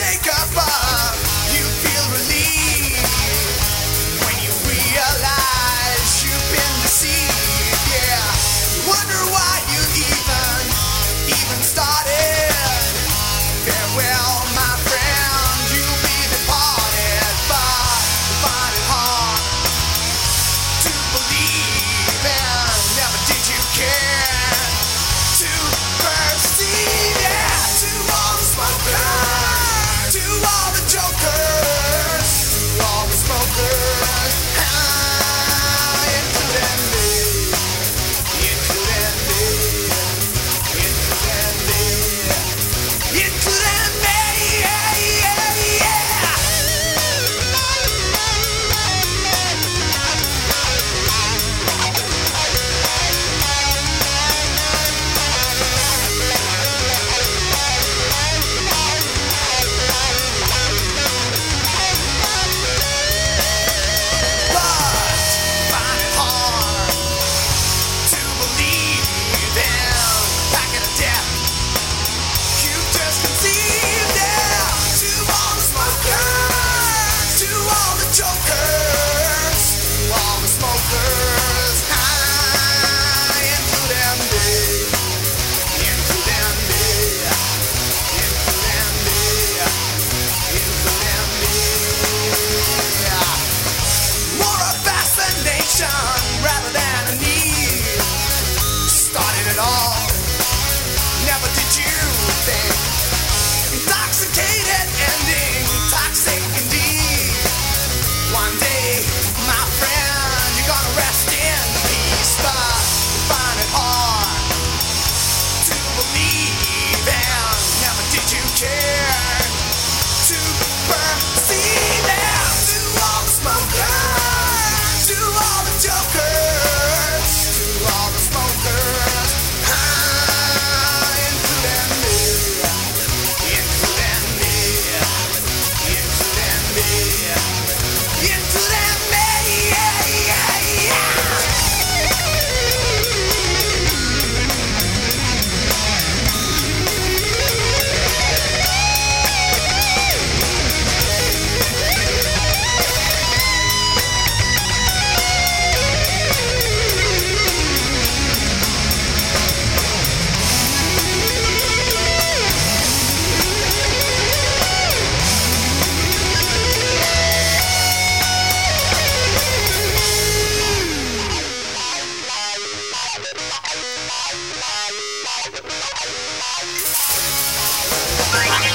wake up, you feel relief when you realize you've been deceived. Yeah, you wonder why you even started. Farewell, my friend, you'll be departed, but you find it hard to believe, and never did you care to perceive. Yeah, to all the smokers, to all the jokers, to all the smokers, including me, including me, including me, including me, yeah, yeah, yeah. Rather than a need, started it all. Never did you think intoxicated ending, toxic indeed. One day, my friend, you're gonna rest in peace, but you find it hard to believe, and never did you care to perceive. And to all the smokers, to all the jokers, to all the smokers, including me, including me, including me, including me, yeah, yeah, yeah. Bye.